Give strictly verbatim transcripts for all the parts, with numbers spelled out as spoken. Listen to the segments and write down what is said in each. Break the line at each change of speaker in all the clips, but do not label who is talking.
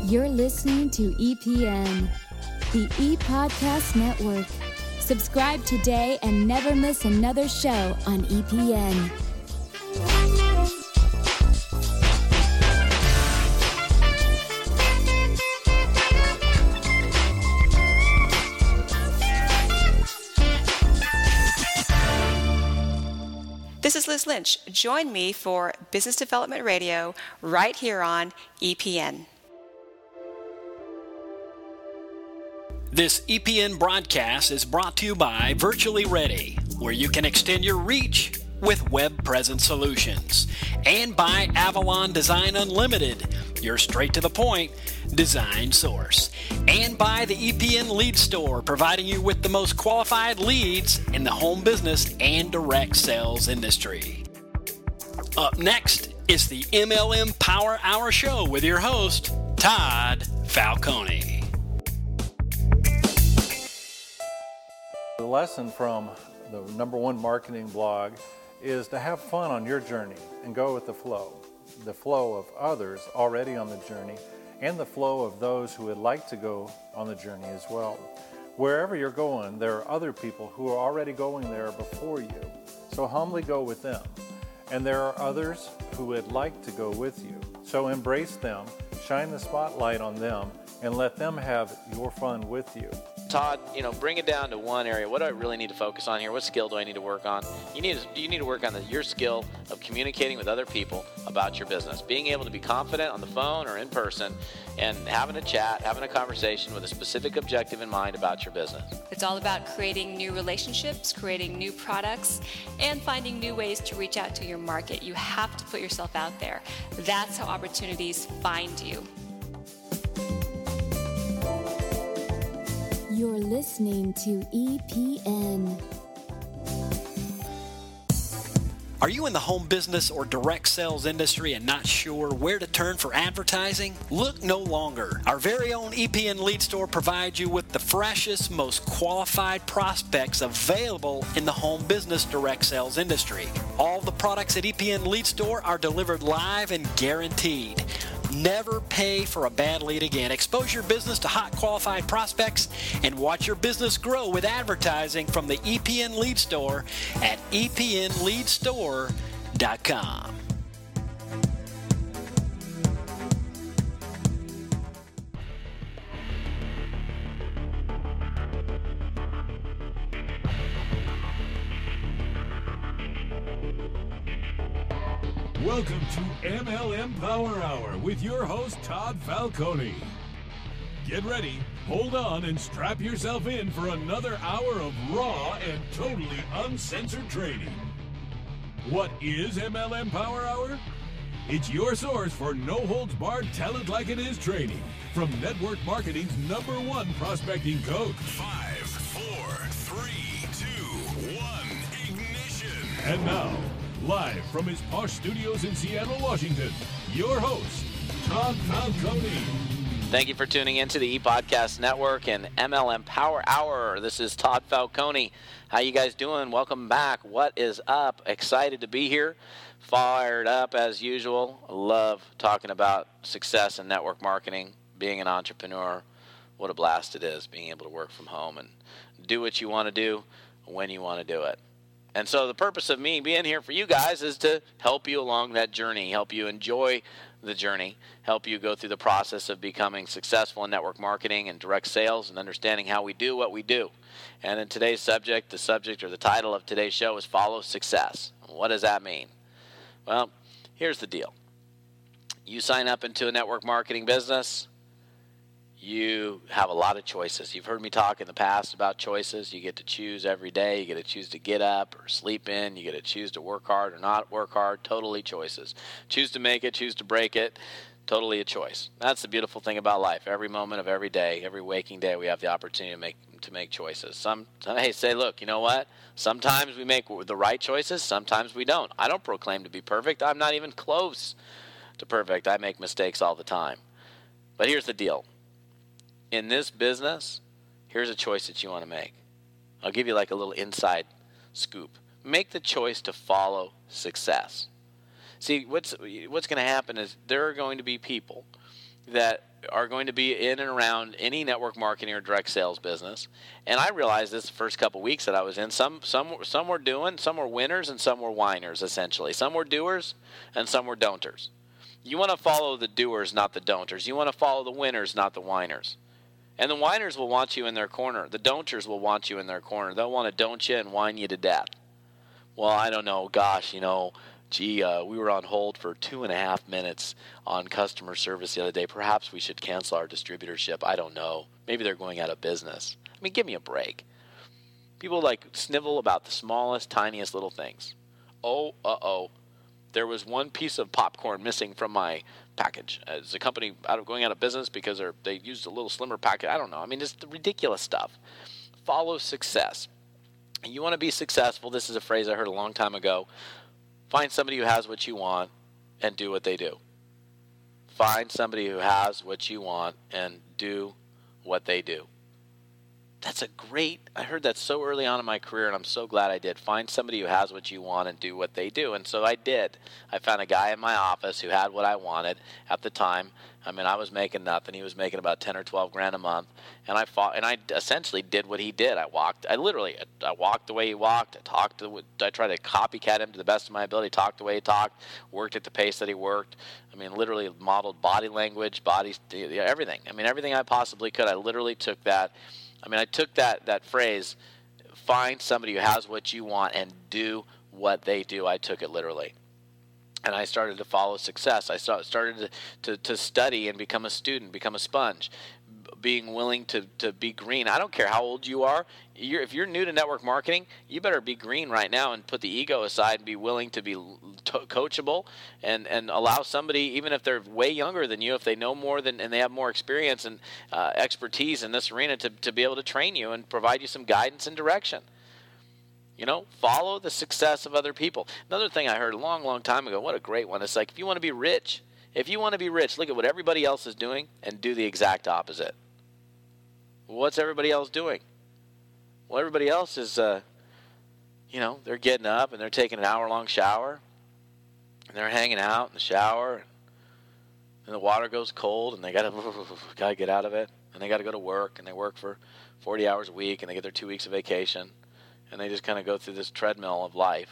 You're listening to E P N, the E-Podcast Network. Subscribe today and never miss another show on E P N.
This is Liz Lynch. Join me for Business Development Radio right here on E P N.
This E P N broadcast is brought to you by Virtually Ready, where you can extend your reach with web presence solutions, and by Avalon Design Unlimited, your straight-to-the-point design source, and by the E P N Lead Store, providing you with the most qualified leads in the home business and direct sales industry. Up next is the M L M Power Hour Show with your host, Todd Falcone.
The lesson from the number one marketing blog is to have fun on your journey and go with the flow. The flow of others already on the journey and the flow of those who would like to go on the journey as well. Wherever you're going, there are other people who are already going there before you. So humbly go with them. And there are others who would like to go with you. So embrace them, shine the spotlight on them, and let them have your fun with you.
Todd, you know, bring it down to one area. What do I really need to focus on here? What skill do I need to work on? You need to, you need to work on the, your skill of communicating with other people about your business. Being able to be confident on the phone or in person and having a chat, having a conversation with a specific objective in mind about your business.
It's all about creating new relationships, creating new products, and finding new ways to reach out to your market. You have to put yourself out there. That's how opportunities find you.
You're listening to E P N.
Are you in the home business or direct sales industry and not sure where to turn for advertising? Look no longer. Our very own E P N Lead Store provides you with the freshest, most qualified prospects available in the home business direct sales industry. All the products at E P N Lead Store are delivered live and guaranteed. Never pay for a bad lead again. Expose your business to hot qualified prospects and watch your business grow with advertising from the E P N Lead Store at E P N lead store dot com.
Welcome to M L M Power Hour with your host, Todd Falcone. Get ready, hold on, and strap yourself in for another hour of raw and totally uncensored training. What is M L M Power Hour? It's your source for no-holds-barred talent-like-it-is training from network marketing's number one prospecting coach.
Five, four, three, two, one, ignition.
And now, live from his posh studios in Seattle, Washington, your host, Todd Falcone.
Thank you for tuning in to the E-Podcast Network and M L M Power Hour. This is Todd Falcone. How you guys doing? Welcome back. What is up? Excited to be here. Fired up as usual. Love talking about success in network marketing, being an entrepreneur. What a blast it is being able to work from home and do what you want to do when you want to do it. And so the purpose of me being here for you guys is to help you along that journey, help you enjoy the journey, help you go through the process of becoming successful in network marketing and direct sales and understanding how we do what we do. And in today's subject, the subject or the title of today's show is Follow Success. What does that mean? Well, here's the deal. You sign up into a network marketing business, you have a lot of choices. You've heard me talk in the past about choices. You get to choose every day. You get to choose to get up or sleep in. You get to choose to work hard or not work hard. Totally choices. Choose to make it, choose to break it. Totally a choice. That's the beautiful thing about life. Every moment of every day, every waking day, we have the opportunity to make to make choices. Some, hey, say, look, you know what? Sometimes we make the right choices. Sometimes we don't. I don't proclaim to be perfect. I'm not even close to perfect. I make mistakes all the time. But here's the deal. In this business, here's a choice that you want to make. I'll give you like a little inside scoop. Make the choice to follow success. See, what's what's going to happen is there are going to be people that are going to be in and around any network marketing or direct sales business. And I realized this the first couple weeks that I was in. Some some some were doing, some were winners, and some were whiners, essentially. Some were doers, and some were don'ters. You want to follow the doers, not the don'ters. You want to follow the winners, not the whiners. And the whiners will want you in their corner. The don'ters will want you in their corner. They'll want to don't you and whine you to death. Well, I don't know. Gosh, you know, gee, uh, we were on hold for two and a half minutes on customer service the other day. Perhaps we should cancel our distributorship. I don't know. Maybe they're going out of business. I mean, give me a break. People like snivel about the smallest, tiniest little things. Oh, uh-oh. There was one piece of popcorn missing from my package. Is the company out of going out of business because they're, they used a little slimmer package? I don't know. I mean, it's the ridiculous stuff. Follow success. You want to be successful. This is a phrase I heard a long time ago. Find somebody who has what you want and do what they do. Find somebody who has what you want and do what they do. That's a great, I heard that so early on in my career, and I'm so glad I did. Find somebody who has what you want and do what they do. And so I did. I found a guy in my office who had what I wanted at the time. I mean, I was making nothing. He was making about ten or twelve grand a month. And I fought, and I essentially did what he did. I walked, I literally, I walked the way he walked. I talked, to, I tried to copycat him to the best of my ability, talked the way he talked, worked at the pace that he worked. I mean, literally modeled body language, body, everything. I mean, everything I possibly could. I literally took that. I mean, I took that, that phrase, find somebody who has what you want and do what they do. I took it literally. And I started to follow success. I started to, to, to study and become a student, become a sponge, being willing to, to be green. I don't care how old you are. You're, if you're new to network marketing, you better be green right now and put the ego aside and be willing to be to- coachable and, and allow somebody, even if they're way younger than you, if they know more than and they have more experience and uh, expertise in this arena, to, to be able to train you and provide you some guidance and direction. You know, follow the success of other people. Another thing I heard a long, long time ago, what a great one. It's like, if you want to be rich, if you want to be rich, look at what everybody else is doing and do the exact opposite. What's everybody else doing? Well, everybody else is, uh, you know, they're getting up and they're taking an hour-long shower, and they're hanging out in the shower, and the water goes cold, and they got to gotta get out of it, and they got to go to work, and they work for forty hours a week, and they get their two weeks of vacation, and they just kind of go through this treadmill of life,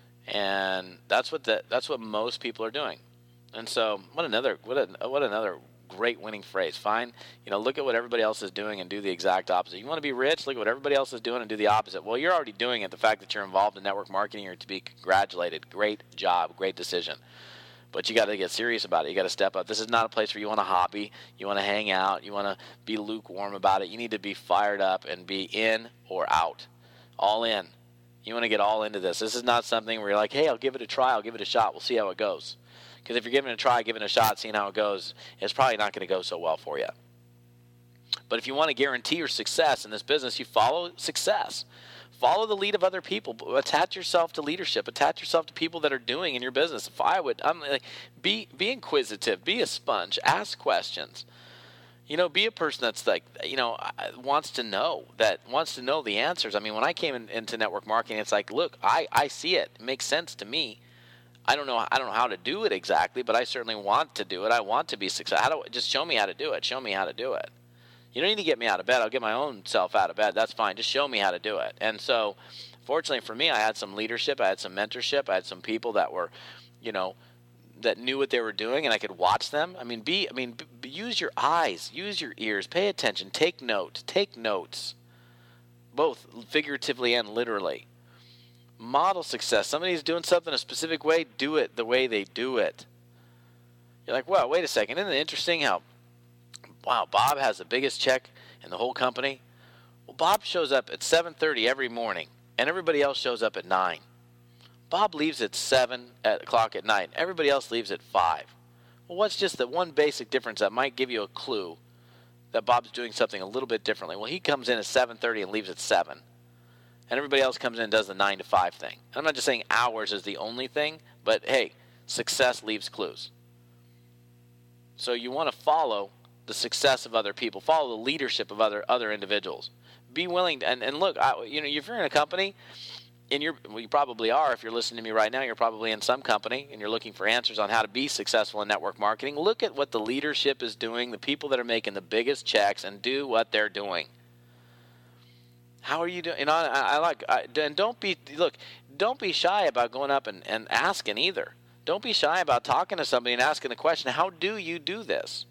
and that's what the, that's what most people are doing. And so, what another what a, what another. great winning phrase. Fine, you know, look at what everybody else is doing and do the exact opposite. You want to be rich? Look at what everybody else is doing and do the opposite. Well, you're already doing it. The fact that you're involved in network marketing, you're to be congratulated. Great job, great decision. But you got to get serious about it. You got to step up. This is not a place where you want to hobby. You want to hang out. You want to be lukewarm about it. You need to be fired up and be in or out, all in. You want to get all into this. This is not something where you're like, hey, I'll give it a try. I'll give it a shot. We'll see how it goes. Because if you're giving it a try, giving it a shot, seeing how it goes, it's probably not going to go so well for you. But if you want to guarantee your success in this business, you follow success. Follow the lead of other people. Attach yourself to leadership. Attach yourself to people that are doing in your business. If I would, I'm like, be be inquisitive. Be a sponge. Ask questions. You know, be a person that's like, you know, wants to know, that wants to know the answers. I mean, when I came in, into network marketing, it's like, look, I, I see it. It makes sense to me. I don't know. I don't know how to do it exactly, but I certainly want to do it. I want to be successful. How do just show me how to do it? Show me how to do it. You don't need to get me out of bed. I'll get my own self out of bed. That's fine. Just show me how to do it. And so, fortunately for me, I had some leadership. I had some mentorship. I had some people that were, you know, that knew what they were doing, and I could watch them. I mean, be. I mean, b- use your eyes, use your ears, pay attention, take notes, take notes, both figuratively and literally. Model success. Somebody's doing something a specific way, do it the way they do it. You're like, well, wait a second. Isn't it interesting how, wow, Bob has the biggest check in the whole company? Well, Bob shows up at seven thirty every morning, and everybody else shows up at nine. Bob leaves at seven o'clock at night. Everybody else leaves at five. Well, what's just the one basic difference that might give you a clue that Bob's doing something a little bit differently? Well, he comes in at seven thirty and leaves at seven. And everybody else comes in and does the nine to five thing. And I'm not just saying hours is the only thing, but hey, success leaves clues. So you want to follow the success of other people, follow the leadership of other other individuals. Be willing to, and, and look, I, you know, if you're in a company in your, well, you probably are. If you're listening to me right now, you're probably in some company and you're looking for answers on how to be successful in network marketing. Look at what the leadership is doing, the people that are making the biggest checks, and do what they're doing. How are you doing? You know, I, I like, I, and don't be, look, don't be shy about going up and, and asking either. Don't be shy about talking to somebody and asking the question, how do you do this?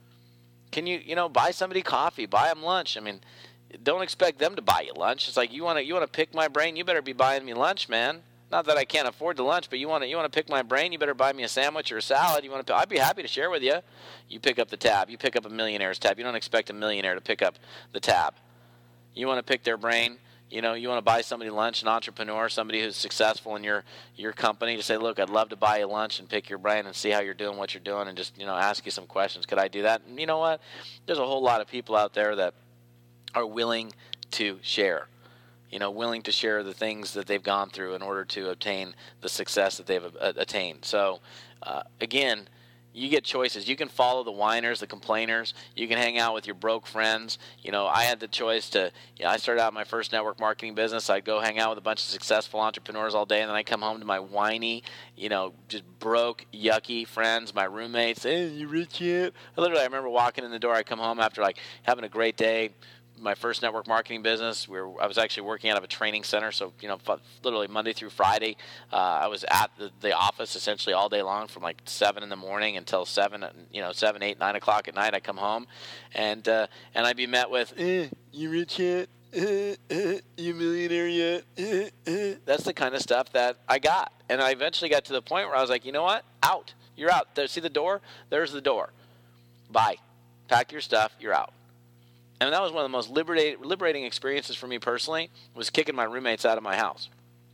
Can you, you know, buy somebody coffee, buy them lunch? I mean, don't expect them to buy you lunch. It's like, you want to you want to pick my brain, you better be buying me lunch, man. Not that I can't afford the lunch, but you want to you want to pick my brain, you better buy me a sandwich or a salad. You want to I'd be happy to share with you. You pick up the tab. You pick up a millionaire's tab. You don't expect a millionaire to pick up the tab. You want to pick their brain. You know, you want to buy somebody lunch, an entrepreneur, somebody who's successful in your your company, to say, look, I'd love to buy you lunch and pick your brain and see how you're doing, what you're doing, and just, you know, ask you some questions. Could I do that? And you know what? There's a whole lot of people out there that are willing to share, you know, willing to share the things that they've gone through in order to obtain the success that they've uh, attained. So, uh, again, you get choices. You can follow the whiners, the complainers. You can hang out with your broke friends. You know, I had the choice to, you know, I started out my first network marketing business. I'd go hang out with a bunch of successful entrepreneurs all day, and then I'd come home to my whiny, you know, just broke, yucky friends, my roommates. Hey, you rich yet? I literally, I remember walking in the door. I come home after, like, having a great day. My first network marketing business, we were, I was actually working out of a training center, so, you know, literally Monday through Friday, uh, I was at the, the office essentially all day long from like seven in the morning until seven, you know, seven, eight, nine o'clock at night. I come home, and uh, and I'd be met with, eh, you rich yet? Eh, eh, you millionaire yet? Eh, eh. That's the kind of stuff that I got, and I eventually got to the point where I was like, you know what? Out. You're out. There, see the door? There's the door. Bye. Pack your stuff. You're out. And that was one of the most liberating, liberating experiences for me personally, was kicking my roommates out of my house.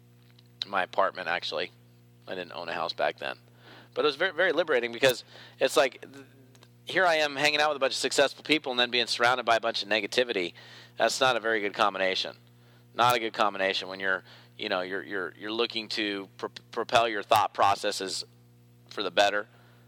My apartment, actually. I didn't own a house back then. But it was very, very liberating, because it's like, here I am hanging out with a bunch of successful people and then being surrounded by a bunch of negativity. That's not a very good combination. Not a good combination when you're, you know, you're you're you're looking to pro- propel your thought processes for the better,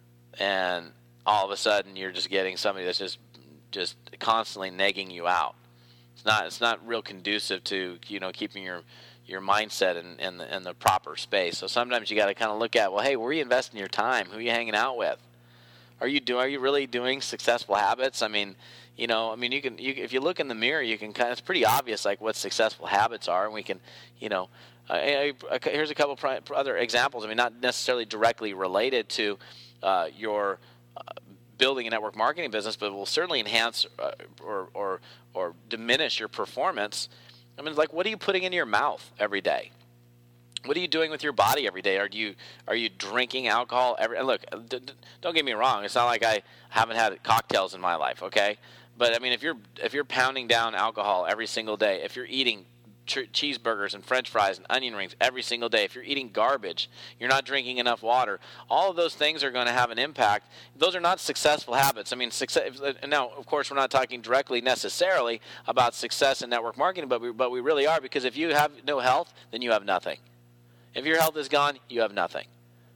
and all of a sudden you're just getting somebody that's just just constantly negging you out. It's not it's not real conducive to, you know, keeping your your mindset in, in, the, in the proper space. So sometimes you got to kind of look at, well, hey, where are you investing your time? Who are you hanging out with? Are you doing? Are you really doing successful habits? I mean, you know, I mean, you can you, if you look in the mirror, you can kind of, it's pretty obvious like what successful habits are, and we can, you know, uh, I, I, here's a couple of other examples. I mean, not necessarily directly related to uh, your uh, building a network marketing business, but will certainly enhance uh, or, or or diminish your performance. I mean, like, what are you putting into your mouth every day? What are you doing with your body every day? Are you are you drinking alcohol every? And look, d- d- don't get me wrong. It's not like I haven't had cocktails in my life, okay? But I mean, if you're if you're pounding down alcohol every single day, if you're eating ch- cheeseburgers and French fries and onion rings every single day, if you're eating garbage, you're not drinking enough water, all of those things are going to have an impact. Those are not successful habits. I mean, success. Now, of course, we're not talking directly necessarily about success in network marketing, but we but we really are, because if you have no health, then you have nothing. If your health is gone, you have nothing.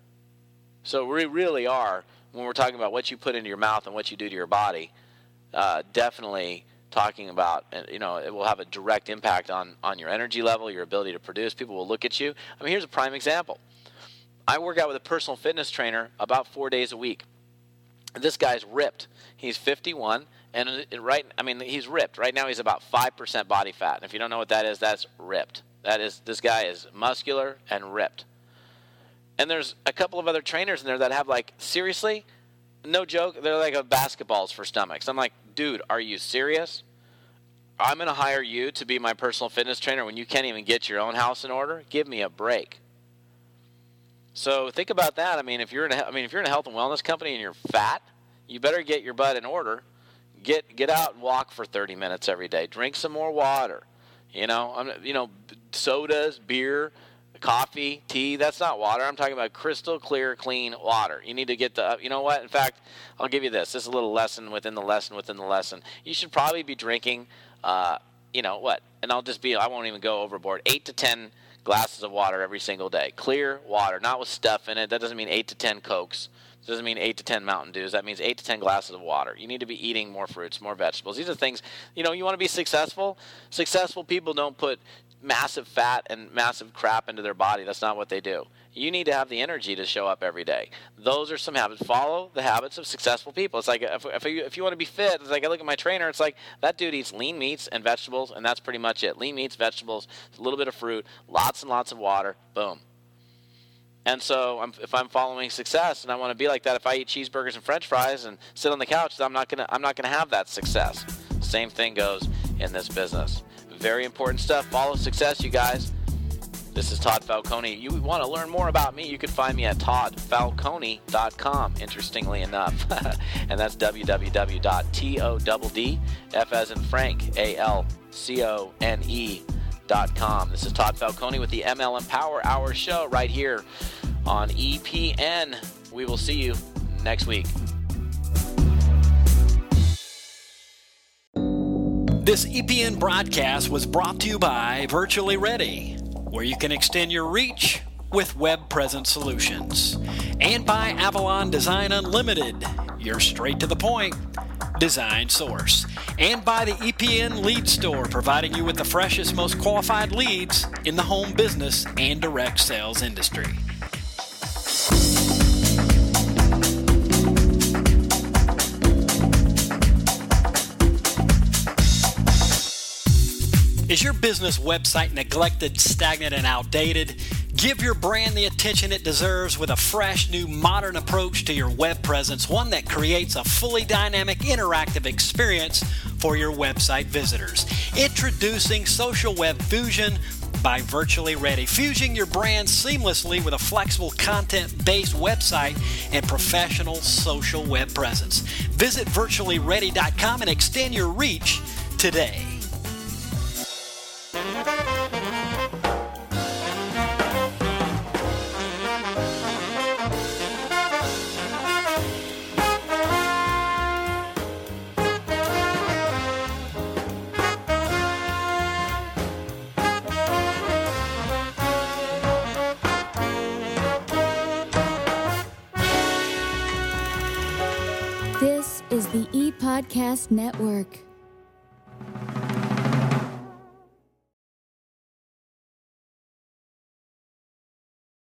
So we really are, when we're talking about what you put into your mouth and what you do to your body, uh, definitely talking about, you know, it will have a direct impact on, on your energy level, your ability to produce. People will look at you. I mean, here's a prime example. I work out with a personal fitness trainer about four days a week. This guy's ripped. He's fifty-one, and right, I mean, he's ripped. Right now he's about five percent body fat. And if you don't know what that is, that's ripped. That is, this guy is muscular and ripped. And there's a couple of other trainers in there that have, like, seriously, no joke, they're like a basketballs for stomachs. I'm like, dude, are you serious? I'm going to hire you to be my personal fitness trainer when you can't even get your own house in order? Give me a break. So think about that. I mean, if you're in a, I mean, if you're in a health and wellness company and you're fat, you better get your butt in order. Get get out and walk for thirty minutes every day. Drink some more water. You know, I'm, you know, sodas, beer, coffee, tea, that's not water. I'm talking about crystal clear, clean water. You need to get the, you know what? In fact, I'll give you this. This is a little lesson within the lesson within the lesson. You should probably be drinking, uh, you know, what? And I'll just be, I won't even go overboard, eight to ten glasses of water every single day. Clear water, not with stuff in it. That doesn't mean eight to ten Cokes. It doesn't mean eight to ten Mountain Dews. That means eight to ten glasses of water. You need to be eating more fruits, more vegetables. These are things, you know, you want to be successful. Successful people don't put massive fat and massive crap into their body. That's not what they do. You need to have the energy to show up every day. Those are some habits. Follow the habits of successful people. It's like if, if, you, if you want to be fit, it's like I look at my trainer, it's like that dude eats lean meats and vegetables, and that's pretty much it. Lean meats, vegetables, a little bit of fruit, lots and lots of water, boom. And so I'm, if I'm following success and I want to be like that, if I eat cheeseburgers and french fries and sit on the couch, I'm not going to I'm not going to have that success. Same thing goes in this business. Very important stuff. Follow success, you guys. This is Todd Falcone. You want to learn more about me, you can find me at todd falcone dot com, interestingly enough. And that's w w w dot todd, F as in Frank, A L C O N E dot com. This is Todd Falcone with the M L M Power Hour show right here on E P N. We will see you next week.
This E P N broadcast was brought to you by Virtually Ready, where you can extend your reach with web presence solutions, and by Avalon Design Unlimited, your straight to the point design source, and by the E P N Lead Store, providing you with the freshest, most qualified leads in the home business and direct sales industry. Is your business website neglected, stagnant, and outdated? Give your brand the attention it deserves with a fresh, new, modern approach to your web presence, one that creates a fully dynamic, interactive experience for your website visitors. Introducing Social Web Fusion by Virtually Ready, fusing your brand seamlessly with a flexible content-based website and professional social web presence. Visit virtually ready dot com and extend your reach today.
This is the E-Podcast Network.